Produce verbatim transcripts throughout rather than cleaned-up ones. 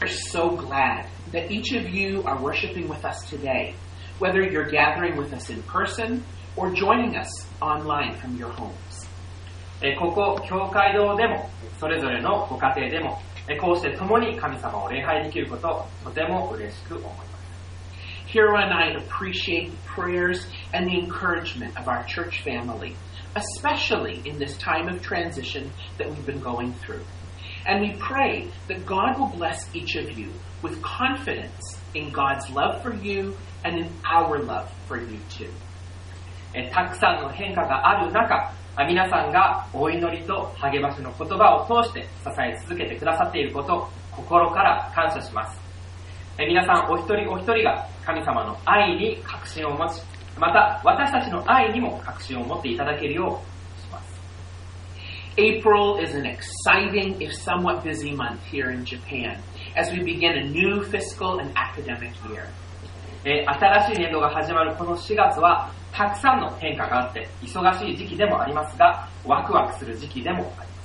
We're so glad that each of you are worshiping with us today, whether you're gathering with us in person or joining us online from your homes. ここ、教会堂でも、それぞれのご家庭でも、こうして共に神様を礼拝できることをとても嬉しく思います。 Hiro and I appreciate the prayers and the encouragement of our church family, especially in this time of transition that we've been going through. And we pray that God will bless each of you with confidence in God's love for you and in our love for you too. たくさんの変化がある中、皆さんがお祈りと励ましの言葉を通して支え続けてくださっていることを心から感謝します。皆さんお一人お一人が神様の愛に確信を持ち、また私たちの愛にも確信を持っていただけるようします。 April is an exciting, if somewhat busy month here in Japan as we begin a new fiscal and academic year. 新しい年度が始まるこのしがつはたくさんの変化があって忙しい時期でもありますが、ワクワクする時期でもあります。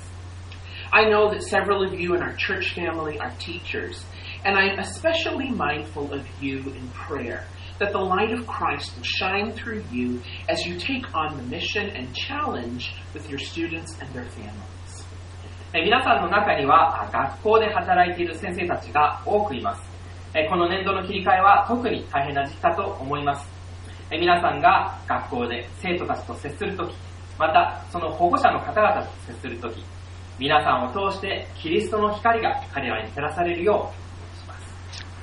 I know that several of you in our church family are teachers, and I'm especially mindful of you in prayer, that the light of Christ will shine through you as you take on the mission and challenge with your students and their families. 皆さんの中には学校で働いている先生たちが多くいます。この年度の切り替えは特に大変な時期かと思います。皆さんが学校で生徒たちと接するとき、またその保護者の方々と接するとき、皆さんを通してキリストの光が彼らに照らされるようします。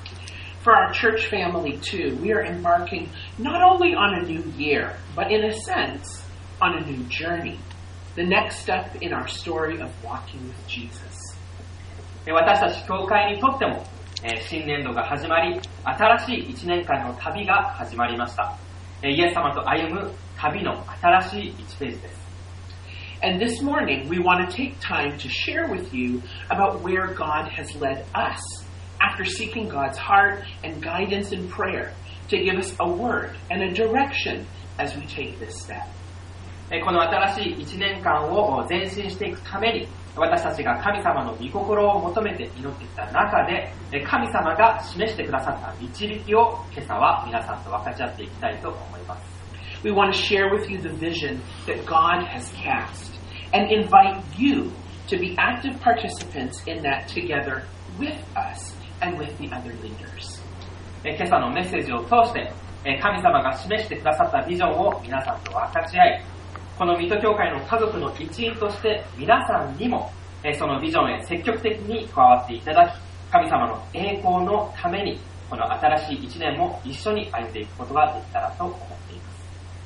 For our church family too, we are embarking not only on a new year, but in a sense, on a new journey. The next step in our story of walking with Jesus. 私たち教会にとっても、新年度が始まり、新しい一年間の旅が始まりました。イエス様と歩む旅の新しいいちページです。 And this morning, we want to take time to share with you about where God has led us after seeking God's heart and guidance in prayer to give us a word and a direction as we take this step. この新しいいちねんかんを前進していくために、私たちが神様の御心を求めて祈ってきた中で、神様が示してくださった導きを今朝は皆さんと分かち合っていきたいと思います。 We want to share with you the vision that God has cast and invite you to be active participants in that together with us and with the other leaders. 今朝のメッセージを通して神様が示してくださったビジョンを皆さんと分かち合い、この水戸教会の家族の一員として皆さんにもそのビジョンへ積極的に加わっていただき、神様の栄光のためにこの新しい一年も一緒に歩んでいくことができたらと思っています。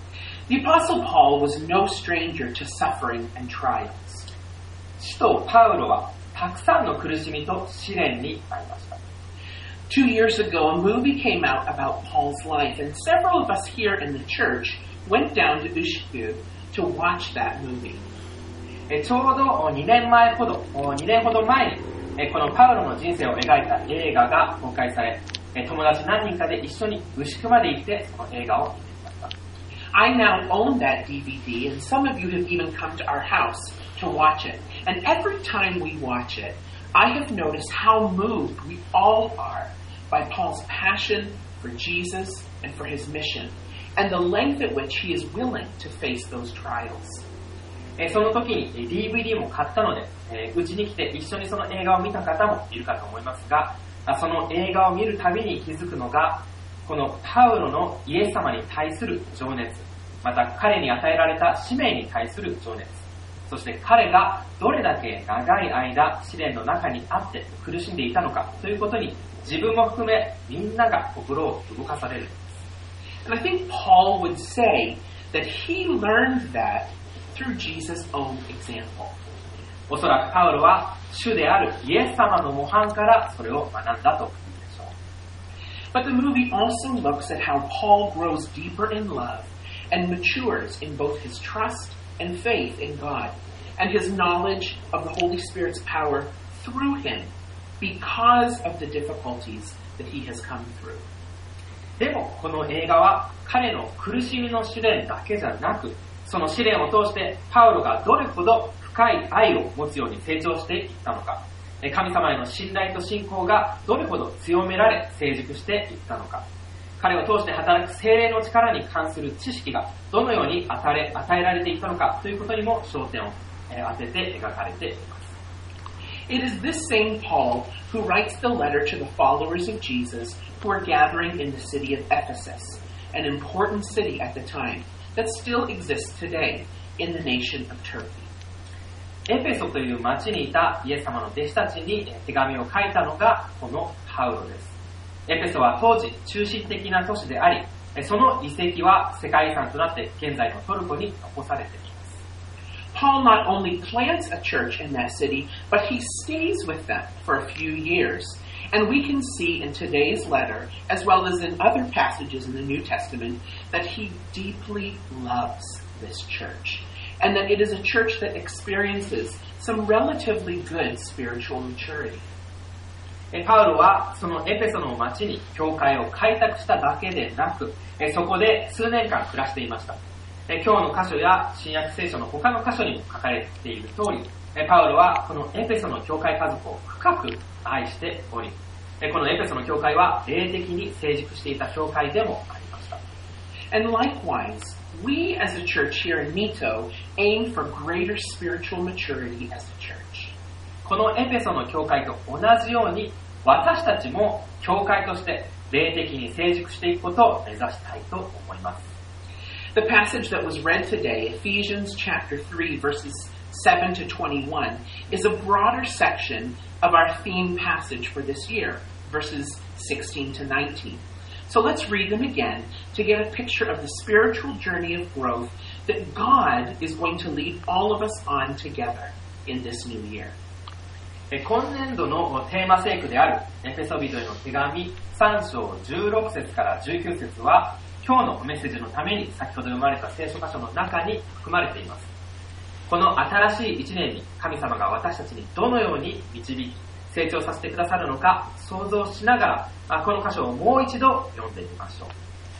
The Apostle Paul was no stranger to suffering and trials. 使徒パウロはたくさんの苦しみと試練にありました。 Two years ago, a movie came out about Paul's life, and several of us here in the church went down to Ushku to watch that movie. ちょうどにねんまえほど、にねんほど前にこのパウロの人生を描いた映画が公開され、友達何人かで一緒に牛久まで行ってその映画を見てきました。 I now own that D V D, and some of you have even come to our house to watch it. And every time we watch it, I have noticed how moved we all are by Paul's passion for Jesus and for his mission, and the length at which he is willing to face those trials. その時に ディーブイディー も買ったので、うちに来て一緒にその映画を見た方もいるかと思いますが、その映画を見るたびに気づくのが、このパウロのイエス様に対する情熱、また彼に与えられた使命に対する情熱、そして彼がどれだけ長い間試練の中にあって苦しんでいたのかということに、自分も含めみんなが心を動かされる。 And I think Paul would say that he learned that through Jesus' own example. おそらくパウロは主であるイエス様の模範からそれを学んだというでしょう。 But the movie also looks at how Paul grows deeper in love and matures in both his trust and faith in God and his knowledge of the Holy Spirit's power through him because of the difficulties that he has come through. でもこの映画は彼の苦しみの試練だけじゃなく、その試練を通してパウロがどれほど深い愛を持つように成長していったのか、 神様への信頼と信仰がどれほど強められ成熟していったのか、彼を通して働く聖霊の力に関する知識がどのように与え、与えられていったのかということにも焦点を当てて描かれています。 It is this same Paul who writes the letter to the followers of Jesus who are gathering in the city of Ephesus, an important city at the time that still exists today in the nation of Turkey. エペソという町にいたイエス様の弟子たちに手紙を書いたのがこのパウロです。エペソは当時中心的な都市であり、その遺跡は世界遺産となって現在のトルコに残されています。 Paul not only plants a church in that city, but he stays with them for a few years. And we can see in today's letter, as well as in other passages in the New Testament, that he deeply loves this church. And that it is a church that experiences some relatively good spiritual maturity. パウロはそのエペソの町に教会を開拓しただけでなく、そこで数年間暮らしていました。今日の箇所や新約聖書の他の箇所にも書かれている通り、パウロはこのエペソの教会家族を深く愛しており、このエペソの教会は霊的に成熟していた教会でもありました。 And likewise, we as a church here in Mito aim for greater spiritual maturity as a church. このエペソの教会と同じように、私たちも教会として霊的に成熟していくことを目指したいと思います。 The passage that was read today, Ephesians chapter three, verses seven to twenty-one, is a broader section of our theme passage for this year, verses sixteen to nineteen. So let's read them again to get a picture of the spiritual journey of growth that God is going to lead all of us on together in this new year. 今年度のテーマ聖句であるエペソビトへの手紙さん章じゅうろく節からじゅうきゅう節は、今日のメッセージのために先ほど読まれた聖書箇所の中に含まれています。この新しい一年に神様が私たちにどのように導き成長させてくださるのか想像しながら、この箇所をもう一度読んでみましょ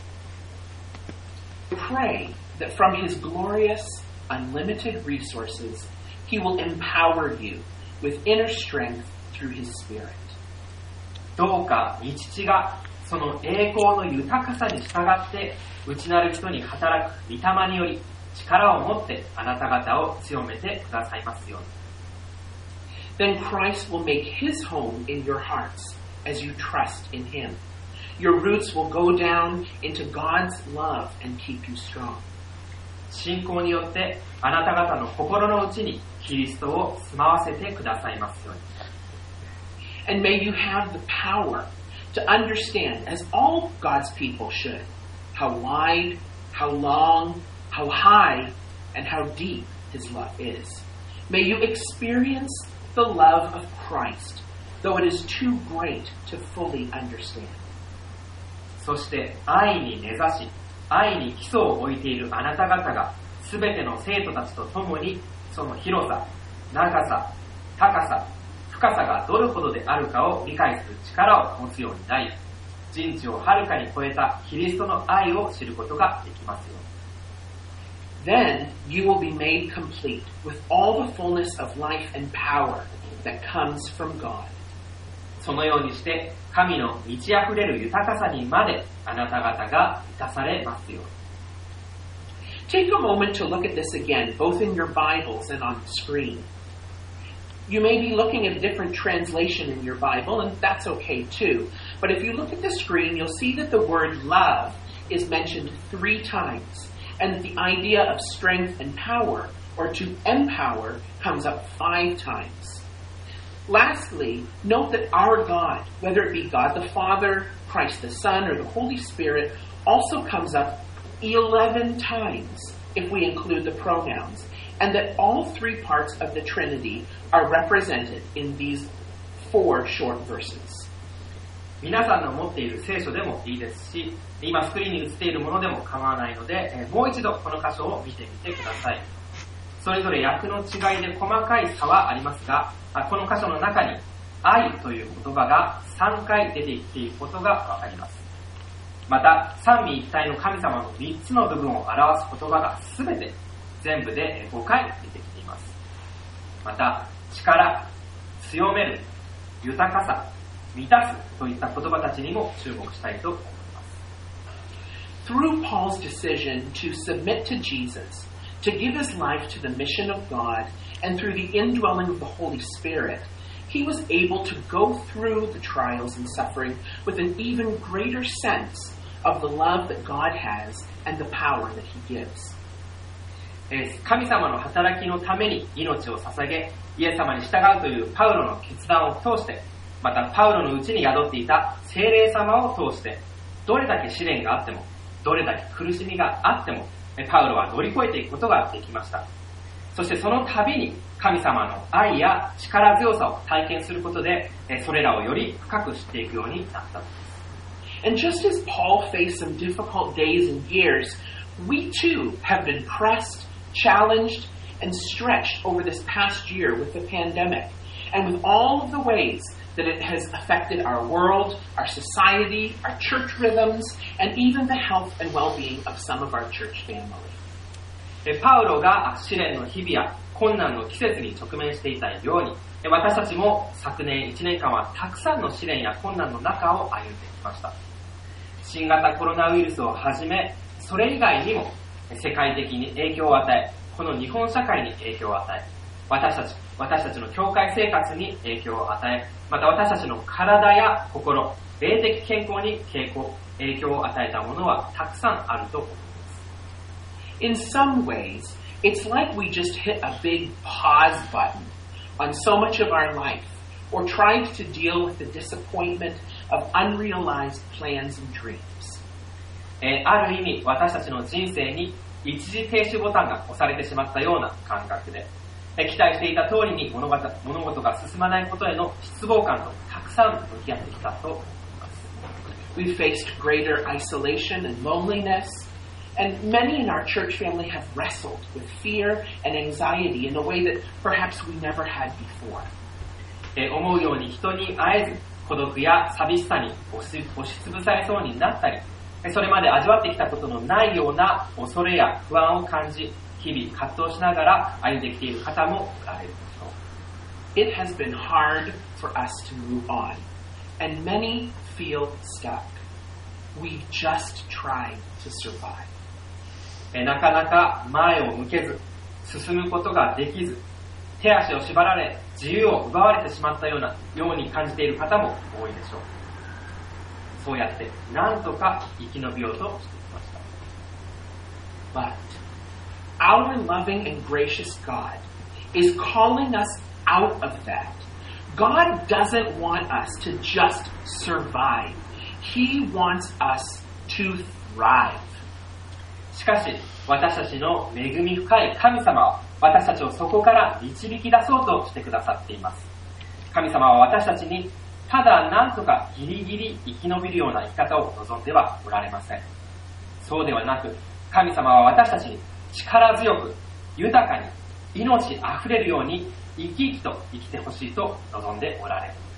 う。 Pray that from His glorious, unlimited resources, He will empower you with inner strength through His Spirit. どうか御父がその栄光の豊かさに従って内なる人に働く御霊により力を持ってあなた方を強めてくださいますように。 Then Christ will make His home in your hearts as you trust in Him. Your roots will go down into God's love and keep you strong. 信仰によってあなた方の心の内にキリストを住まわせてくださいますように。 And may you have the power to understand, as all God's people should, how wide, how long, how high, and how deep His love is. May you experience the love of Christ, though it is too great to fully understand. そして愛に根ざし、愛に基礎を置いているあなた方が、すべての生徒たちと共に、その広さ、長さ、高さ、深さがどれほどであるかを理解する力を持つようになり、人知をはるかに超えたキリストの愛を知ることができますように。 Then you will be made complete with all the fullness of life and power that comes from God. そのようにして神の満ち溢れる豊かさにまであなた方が満たされますように。 Take a moment to look at this again, both in your Bibles and on the screen. You may be looking at a different translation in your Bible, and that's okay too. But if you look at the screen, you'll see that the word love is mentioned three times, and that the idea of strength and power, or to empower, comes up five times. Lastly, note that our God, whether it be God the Father, Christ the Son, or the Holy Spirit, also comes up eleven times if we include the pronouns, and that all three parts of the Trinity are represented in these four short verses. 皆さんの持っている聖書でもいいですし、今スクリーンに映っているものでも構わないので、もう一度この箇所を見てみてください。それぞれ訳の違いで細かい差はありますが、この箇所の中に愛という言葉がさんかい出てきていることがわかります。また三位一体の神様のみっつの部分を表す言葉がすべて全部でごかい出てきています。また力、 強める、豊かさ、満たすといった言葉たちにも注目したいと思います。 Through Paul's decision to submit to Jesus, to give his life to the mission of God, and through the indwelling of the Holy Spirit, he was able to go through the trials and suffering with an even greater sense of the love that God has and the power that he gives. 神様の働きのために命を捧げ、イエス様に従うというパウロの決断を通して、またパウロのうちに宿っていた聖霊様を通して、どれだけ試練があっても、どれだけ苦しみがあっても、パウロは乗り越えていくことができました。そしてその度に神様の愛や力強さを体験することで、それらをより深く知っていくようになったのです。 And just as Paul faced some difficult days and years, we too have been pressed, challenged, and stretched over this past year with the pandemic, and with all of the ways that it has affected our world, our society, our church rhythms, and even the health and well-being of some of our church family. パウロが試練の日々や困難の季節に直面していたように、私たちも昨年いちねんかんはたくさんの試練や困難の中を歩んできました。新型コロナウイルスをはじめ、それ以外にも世界的に影響を与え、この日本社会に影響を与え、私たち、私たちの教会生活に影響を与え、また私たちの体や心、霊的健康に影響を与えたものはたくさんあると思います。 In some ways, it's like we just hit a big pause button on so much of our life, or tried to deal with the disappointment of unrealized plans and dreams. えー、ある意味、私たちの人生に一時停止ボタンが押されてしまったような感覚で、えー、期待していた通りに物事、物事が進まないことへの失望感とたくさん向き合ってきたと思います。 We faced greater isolation and loneliness, and many in our church family have wrestled with fear and anxiety in a way that perhaps we never had before. えー、思うように人に会えず、孤独や寂しさに押し、押しつぶされそうになったり、それまで味わってきたことのないような恐れや不安を感じ、日々葛藤しながら歩んできている方もおられるでしょう。 It has been hard for us to move on, and many feel stuck. We've just tried to survive. えなかなか前を向けず、進むことができず、手足を縛られ、自由を奪われてしまったようなように感じている方も多いでしょう。そうやって何とか生き延びようとしてきました。 But our loving and gracious God is calling us out of that. God doesn't want us to just survive. He wants us to thrive. しかし、私たちの恵み深い神様は、私たちをそこから導き出そうとしてくださっています。神様は私たちに、ただなんとかギリギリ生き延びるような生き方を望んではおられません。そうではなく、神様は私たちに力強く、豊かに、命あふれるように生き生きと生きてほしいと望んでおられるのです。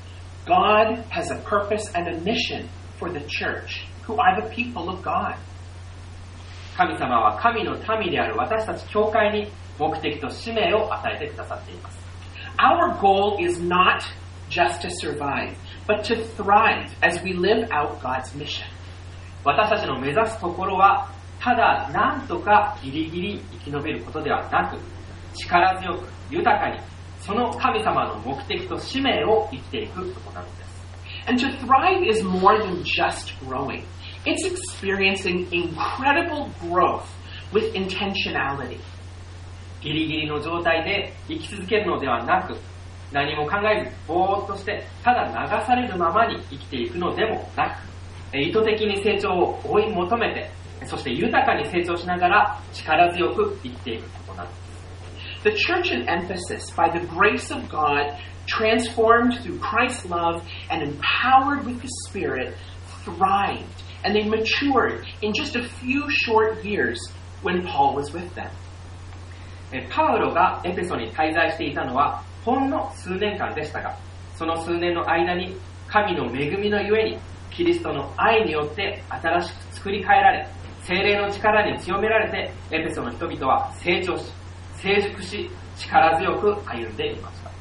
God has a purpose and a mission for the church, who are the people of God. 神様は神の民である私たち教会に目的と使命を与えてくださっています。 Our goal is not just to survive, but to thrive as we live out God's mission. 私たちの目指すところは、ただなんとかギリギリ生き延びることではなく、力強く豊かにその神様の目的と使命を生きていくことなのです。 And to thrive is more than just growing. It's experiencing incredible growth with intentionality. ギリギリの状態で生き続けるのではなく、何も考えずぼーっとしてただ流されるままに生きていくのでもなく、意図的に成長を追い求めて、そして豊かに成長しながら力強く生きていくことなのです。 The church in Ephesus, by the grace of God, transformed through Christ's love and empowered with His Spirit, thrived, and they matured in just a few short years when Paul was with them. パウロがエペソに滞在していたのはほんの数年間でしたが、その数年の間に神の恵みのゆえにキリストの愛によって新しく作り変えられ、聖霊の力に強められて、エペソの人々は成長し、成熟し、力強く歩んでいました。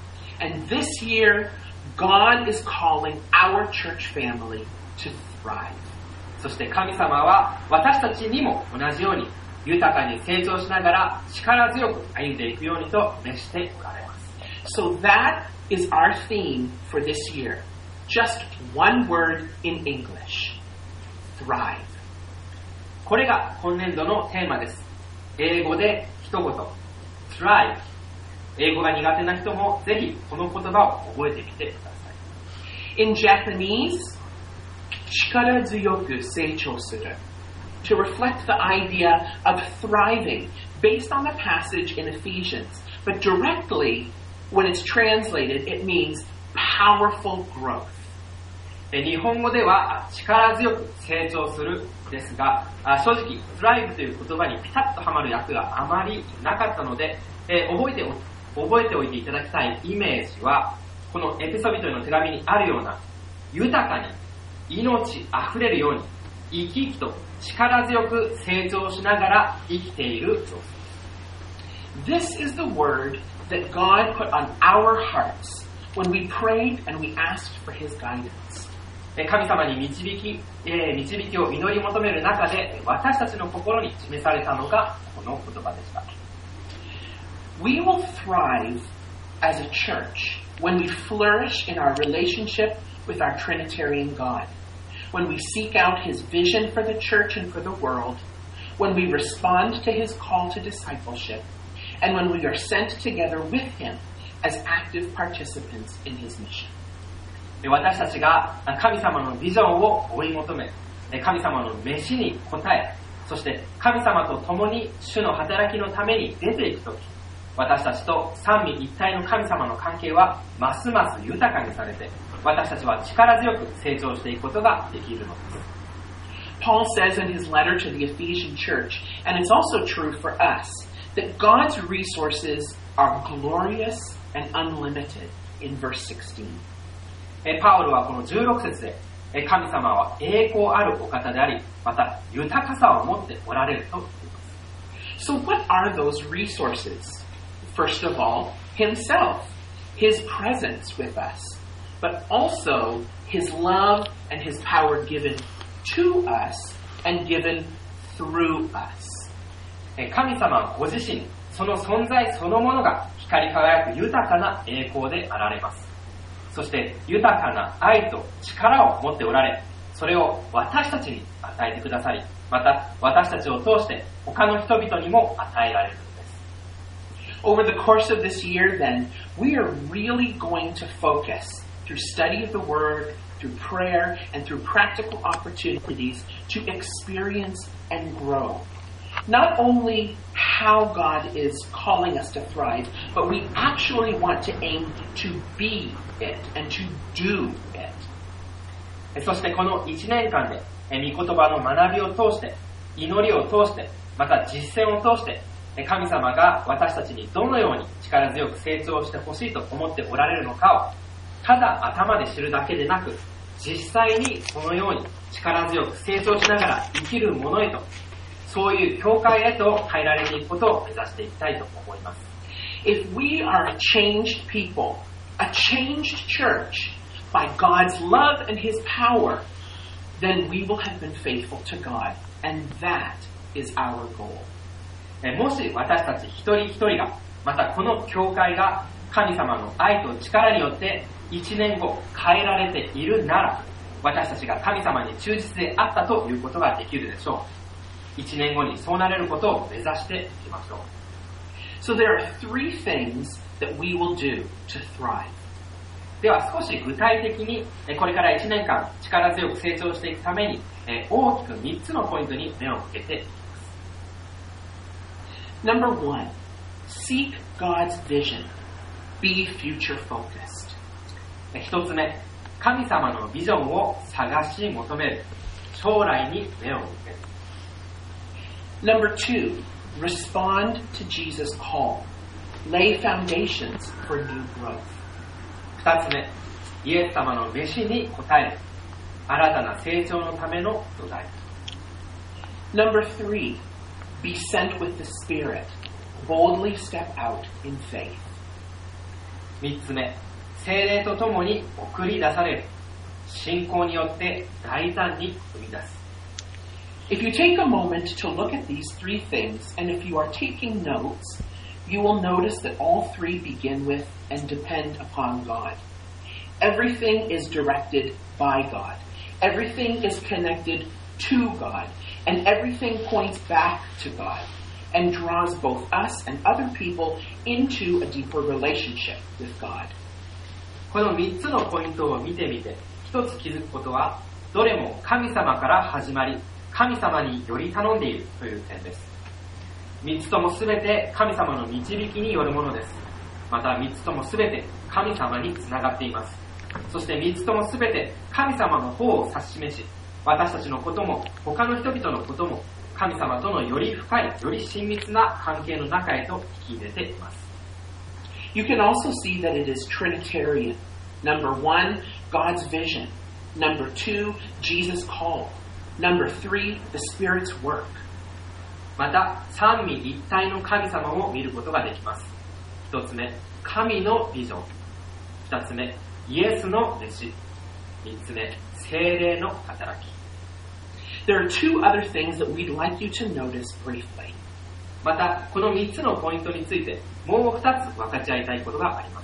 And this year, God is calling our church family to thrive. そして神様は私たちにも同じように豊かに成長しながら力強く歩んでいくようにと召しておられます。 So that is our theme for this year. Just one word in English. Thrive. これが今年度のテーマです。英語で一言 Thrive。英語が苦手な人もぜひこの言葉を覚えてみてください。 In Japanese, 力強く成長する to reflect the idea of thriving based on the passage in Ephesians. But directly, when it's translated, it means powerful growth. 日本語では力強く成長するですが、正直 thrive という言葉にピタッとはまる訳があまりなかったので、えー、覚えてお覚えておいていただきたいイメージは、このエペソビトへの手紙にあるような豊かに命あふれるように生き生きと力強く成長しながら生きている様子。 This is the word that God put on our hearts when we prayed and we asked for His guidance. 神様に導き、えー、導きを祈り求める中で私たちの心に示されたのがこの言葉でした。 We will thrive as a church when we flourish in our relationship with our Trinitarian God, when we seek out His vision for the church and for the world, when we respond to His call to discipleship, and when we are sent together with Him as active participants in His mission. 私たちが神様のビジョンを追い求め、神様の召しに応え、そして神様と共に主の働きのために出ていくとき、私たちと三位一体の神様の関係はますます豊かにされて、私たちは力強く成長していくことができるのです。 Paul says in his letter to the Ephesian church, and it's also true for us, that God's resources are glorious and unlimited in verse sixteen. パウロはこのじゅうろく節で、神様は栄光あるお方であり、また豊かさを持っておられると言います。 So what are those resources? First of all, Himself, His presence with us, but also His love and His power given to us and given through us. 神様ご自身、その存在そのものが光り輝く豊かな栄光であられます。そして豊かな愛と力を持っておられ、それを私たちに与えてくださり、また私たちを通して他の人々にも与えられるのです。 Over the course of this year, then, we are really going to focus through study of the Word, through prayer, and through practical opportunities to experience and grow. Not only how God is calling us to thrive, but we actually want to aim to be it and to do it. そしてこのいちねんかんで御言葉の学びを通して、祈りを通して、また実践を通して、神様が私たちにどのように力強く成長してほしいと思っておられるのかを、ただ頭で知るだけでなく、実際にそのように力強く成長しながら生きるものへと、そういう教会へと変えられていくことを目指していきたいと思います。 If we are a changed people, a changed church, by God's love and His power, then we will have been faithful to God, and that is our goal. もし私たち一人一人が、またこの教会が神様の愛と力によって一年後変えられているなら、私たちが神様に忠実であったということができるでしょう。一年後にそうなれることを目指していきましょう。 So there are three things that we will do to thrive. では少し具体的にこれからいちねんかん力強く成長していくために大きくみっつのポイントに目を向けていきます。 Number one, seek God's vision. Be future focused. 一つ目、神様のビジョンを探し求める。将来に目を向ける。 Number two, respond to Jesus' call. Lay foundations for new growth. 二つ目、イエス様の召しに応える。新たな成長のための土台。 Number three, be sent with the Spirit. Boldly step out in faith. 三つ目、 聖霊とともに送り出される。信仰によって大胆に生み出す。 If you take a moment to look at these three things, and if you are taking notes, you will notice that all three begin with and depend upon God. Everything is directed by God. Everything is connected to God. And everything points back to God and draws both us and other people into a deeper relationship with God. このみっつのポイントを見てみて、一つ気づくことは、どれも神様から始まり、神様により頼んでいるという点です。みっつともすべて神様の導きによるものです。またみっつともすべて神様につながっています。そしてみっつともすべて神様の方を指し示し、私たちのことも他の人々のことも神様とのより深い、より親密な関係の中へと引き入れています。 You can also see that it is Trinitarian. Number one, God's vision. Number two, Jesus' call. Number three, the Spirit's work. また、三位一体の神様を見ることができます。一つ目、神のビジョン。二つ目、イエスの弟子。三つ目、聖霊の働き。 There are two other things that we'd like you to notice briefly. また、この三つのポイントについて、もう二つ分かち合いたいことがあります。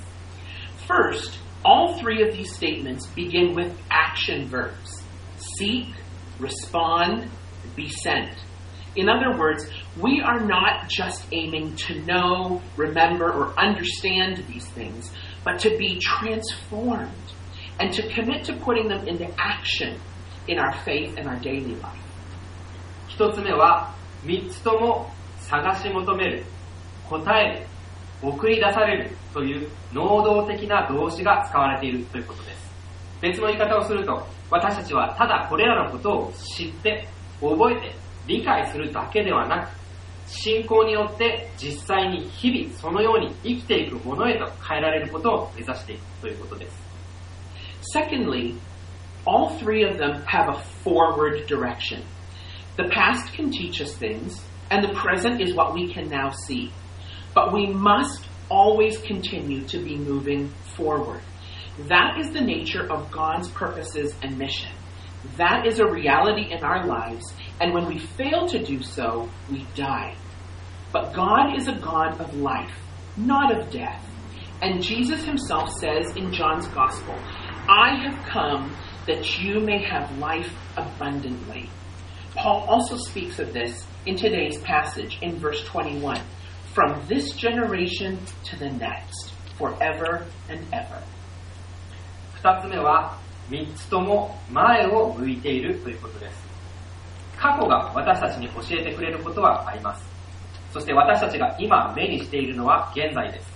First, all three of these statements begin with action verbs. Seek, respond, be sent. In other words, we are not just aiming to know, remember, or understand these things, but to be transformed and to commit to putting them into action in our faith and our daily life. 一つ目は、三つとも探し求める、答える、送り出されるという能動的な動詞が使われているということです。別の言い方をすると、私たちはただこれらのことを知って、覚えて、理解するだけではなく、信仰によって実際に日々そのように生きていくものへと変えられることを目指していくということです。 Secondly, all three of them have a forward direction. The past can teach us things, and the present is what we can now see. But we must always continue to be moving forward. That is the nature of God's purposes and mission. That is a reality in our lives, and when we fail to do so, we die. But God is a God of life, not of death. And Jesus himself says in John's Gospel, I have come that you may have life abundantly. Paul also speaks of this in today's passage in verse twenty-one. From this generation to the next, forever and ever. 二つ目は、三つとも前を向いているということです。過去が私たちに教えてくれることはあります。そして私たちが今目にしているのは現在です。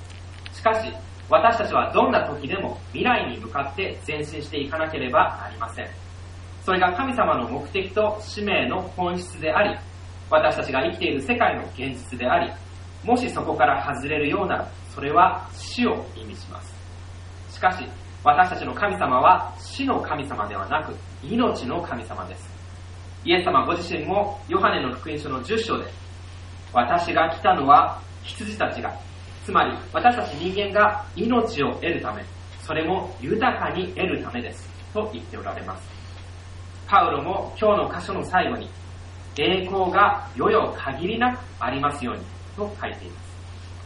しかし、私たちはどんな時でも未来に向かって前進していかなければなりません。それが神様の目的と使命の本質であり、私たちが生きている世界の現実であり、もしそこから外れるようなら、それは死を意味します。しかし、私たちの神様は死の神様ではなく、命の神様です。イエス様ご自身もヨハネの福音書のじゅっ章で、私が来たのは羊たちが、つまり私たち人間が命を得るため、それも豊かに得るためです、と言っておられます。パウロも今日の箇所の最後に、栄光が世々限りなくありますように、と書いています。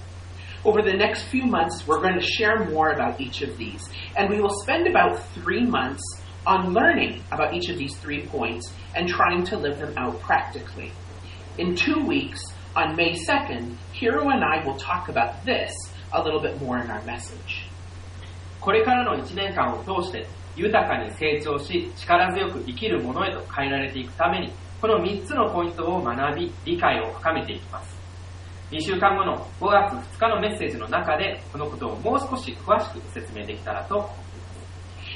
Over the next few months, we're going to share more about each of these, and we will spend about three months on learning about each of these three points and trying to live them out practically. In two weeks, on May second, Hiro and I will talk about this a little bit more in our message. これからのいちねんかんを通して、豊かに成長し、力強く生きるものへと変えられていくために、このみっつのポイントを学び、理解を深めていきます。にしゅうかんごのごがつふつかのメッセージの中で、このことをもう少し詳しく説明できたらと思います。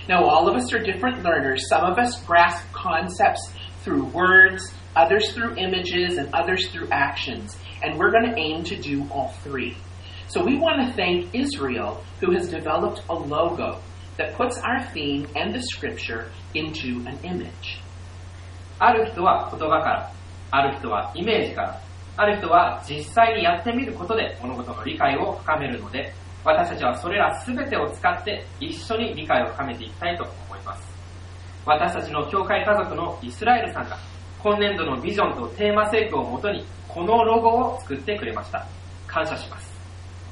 Now, all of us are different learners. Some of us grasp concepts through words, others through images, and others through actions. And we're going to aim to do all three. So we want to thank Israel, who has developed a logo that puts our theme and the scripture into an image. ある人は言葉から、ある人はイメージから、ある人は実際にやってみることで物事の理解を深めるので、 私たちはそれらすべてを使って一緒に理解を深めていきたいと思います。私たちの教会家族のイスラエルさんが今年度のビジョンとテーマ聖句をもとにこのロゴを作ってくれました。感謝します。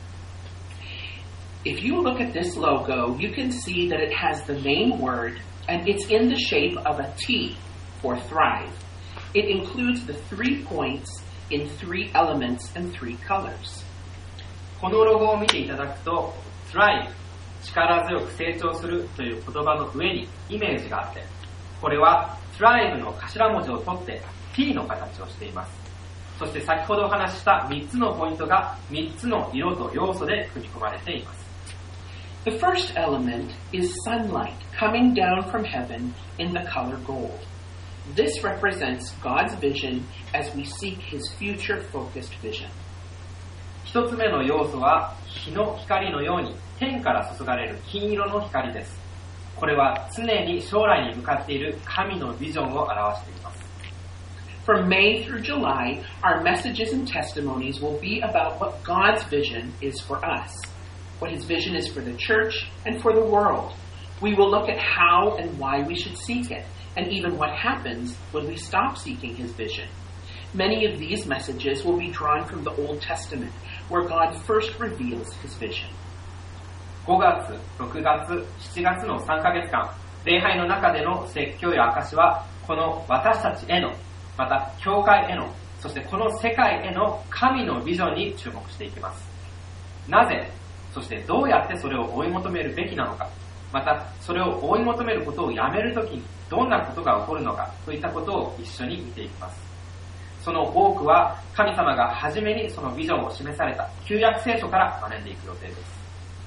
If you look at this logo, you can see that it has the main word and it's in the shape of a T for thrive. It includes the three points in three elements and three colors. このロゴを見ていただくと thrive 力強く成長するという言葉の上にイメージがあって、これは thrive の頭文字を取って T の形をしています。そして先ほどお話ししたみっつのポイントがみっつの色と要素で組み込まれています。 The first element is sunlight coming down from heaven in the color gold. This represents God's vision as we seek His future-focused vision. 一つ目の要素は日の光のように天から注がれる金色の光です。これは常に将来に向かっている神のビジョンを表しています。 From May through July, our messages and testimonies will be about what God's vision is for us, what His vision is for the church and for the world. We will look at how and why we should seek it, and even what happens when we stop seeking His vision. Many of these messages will be drawn from the Old Testament, where God first reveals His vision. ごがつ、ろくがつ、しちがつのさんかげつかん、礼拝の中での説教や証は、この私たちへの、また教会への、そしてこの世界への神のビジョンに注目していきます。なぜ、そしてどうやってそれを追い求めるべきなのか、またそれを追い求めることをやめるときにどんなことが起こるのかといったことを一緒に見ていきます。その多くは神様が初めにそのビジョンを示された旧約聖書から学んでいく予定です。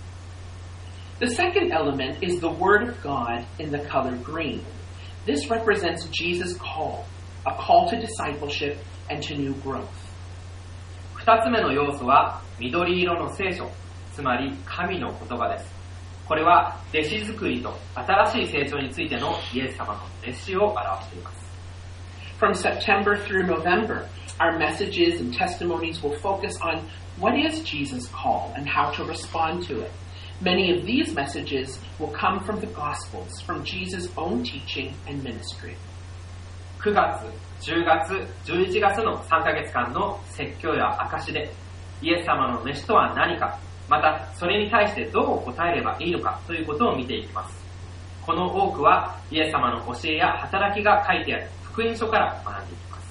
The second element is the Word of God in the color green. This represents Jesus' call, a call to discipleship and to new growth. 二つ目の要素は緑色の聖書、つまり神の言葉です。これは弟子作りと新しい成長についてのイエス様の熱心を表しています。 From September through November, our messages and testimonies will focus on what is Jesus' call and how to respond to it. Many of these messages will come from the Gospels, from Jesus' own teaching and ministry. くがつ、じゅうがつ、じゅういちがつのさんかげつかんの説教や証で、イエス様の召しとは何か、またそれに対してどう答えればいいのかということを見ていきます。この多くはイエス様の教えや働きが書いてある福音書から学んでいきます。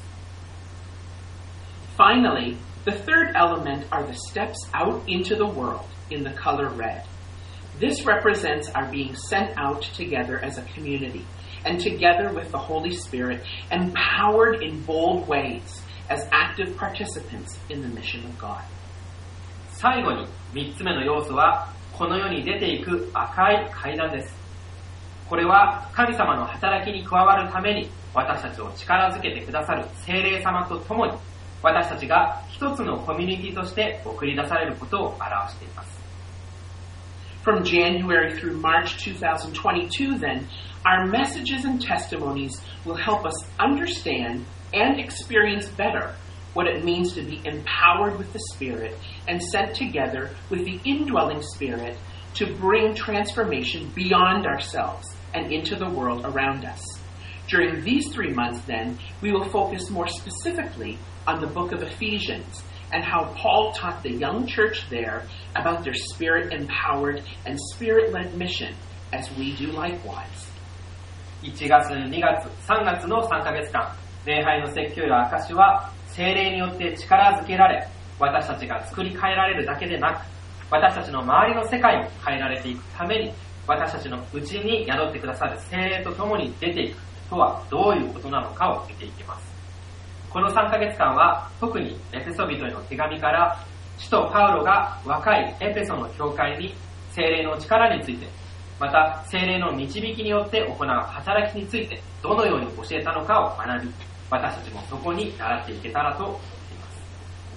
Finally, the third element are the steps out into the world in the color red. This represents our being sent out together as a community, and together with the Holy Spirit, empowered in bold ways as active participants in the mission of God. 最後に三つ目の要素はこの世に出ていく赤い階段です。これは神様の働きに加わるために私たちを力づけてくださる聖霊様と共に私たちが一つのコミュニティとして送り出されることを表しています。 From January through March twenty twenty-two, then, our messages and testimonies will help us understand and experience better what it means to be empowered with the Spirit and sent together with the indwelling Spirit to bring transformation beyond ourselves and into the world around us. During these three months, then, we will focus more specifically on the book of Ephesians and how Paul taught the young church there about their Spirit-empowered and Spirit-led mission as we do likewise. いちがつ、にがつ、さんがつのさんかげつかん、礼拝の説教や証は聖霊によって力づけられ、私たちが作り変えられるだけでなく、私たちの周りの世界を変えられていくために、私たちのうちに宿ってくださる聖霊と共に出ていくとはどういうことなのかを見ていきます。このさんかげつかんは特にエペソ人への手紙から使徒パウロが若いエペソの教会に聖霊の力について、また聖霊の導きによって行う働きについてどのように教えたのかを学び、私たちもそこに習っていけたらと思っています。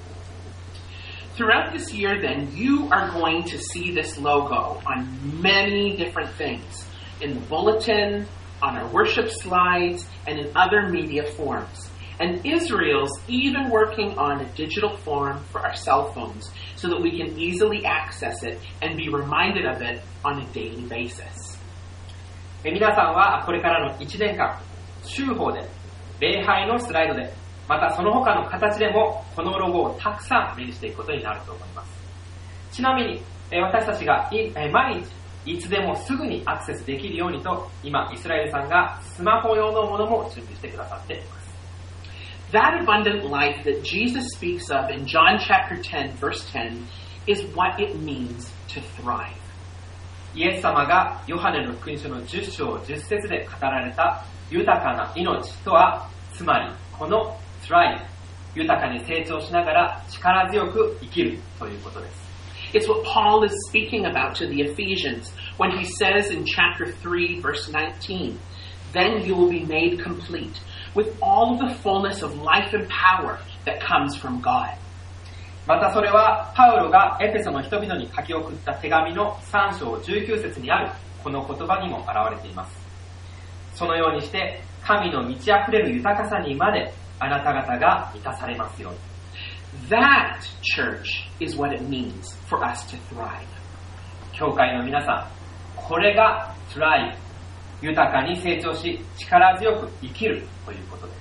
Throughout this year, then, you are going to see this logo on many different things, in the bulletin, on our worship slides, and in other media forms. And Israel's even working on a digital form for our cell phones so that we can easily access it and be reminded of it on a daily basis. 皆さんはこれからのいちねんかん、週報で、礼拝のスライドで、またその他の形でもこのロゴをたくさん目にしていくことになると思います。ちなみに私たちが毎日いつでもすぐにアクセスできるようにと、今イスラエルさんがスマホ用のものも準備してくださっています。 That abundant life that Jesus speaks of in John chapter ten, verse ten, is what it means to thrive. イエス様がヨハネの福音書のじゅっ章じゅっ節で語られた豊かな命とは、つまりこの thrive、豊かに成長しながら力強く生きるということです。 It's what Paul is speaking about to the Ephesians when he says in chapter three, verse nineteen, "Then you will be made complete with all of the fullness of life and power that comes from God." またそれはパウロがエペソの人々に書き送った手紙のさん章じゅうきゅう節にあるこの言葉にも表れています。そのようにして神の満ち溢れる豊かさにまであなた方が満たされますように。 That, church, is what it means for us to thrive. 教会の皆さん、これが thrive、豊かに成長し力強く生きるということです。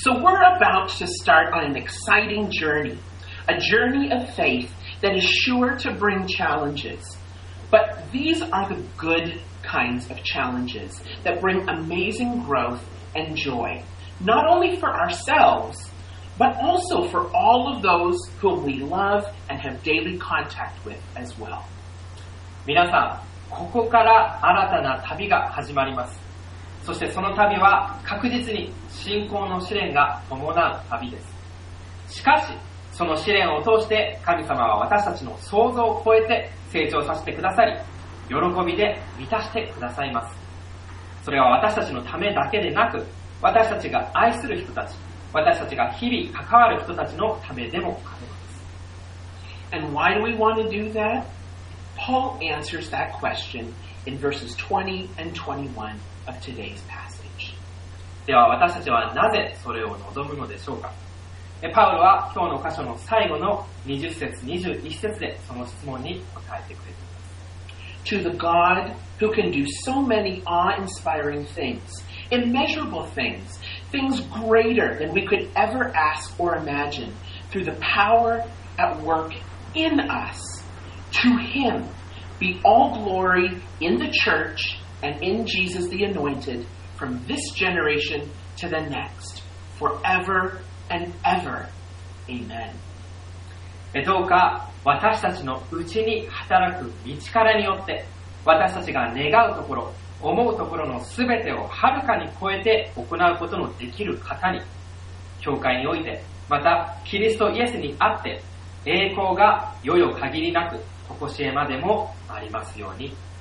So we're about to start on an exciting journey, a journey of faith that is sure to bring challenges. But these are the good kinds of challenges that bring amazing growth and joy, not only for ourselves, but also for all of those whom we love and have daily contact with as well. 皆さん、ここから新たな旅が始まります。そしてその旅は確実に信仰の試練が伴う旅です。しかし、その試練を通して神様は私たちの想像を超えて成長させてくださり、喜びで満たしてくださいます。それは私たちのためだけでなく、私たちが愛する人たち、私たちが日々関わる人たちのためでもあります。 And why do we want to do that? Paul answers that question in verses twenty and twenty-one of today's passage. では私たちはなぜそれを望むのでしょうか。パウロは今日の箇所の最後のにじゅっ節にじゅういち節でその質問に答えてくれています。 To the God who can do so many awe-inspiring things, immeasurable things, things greater than we could ever ask or imagine, through the power at work in us, to Him be all glory in the church and in Jesus the Anointed, from this generation to the next, forever and ever. Amen. どうか私たちのうちに働く道からによって私たちが願うところ、思うところのすべてをはるかに超えて行うことのできる方に、教会において、またキリストイエスにあって栄光が世々限りなく常しえまでもありますように。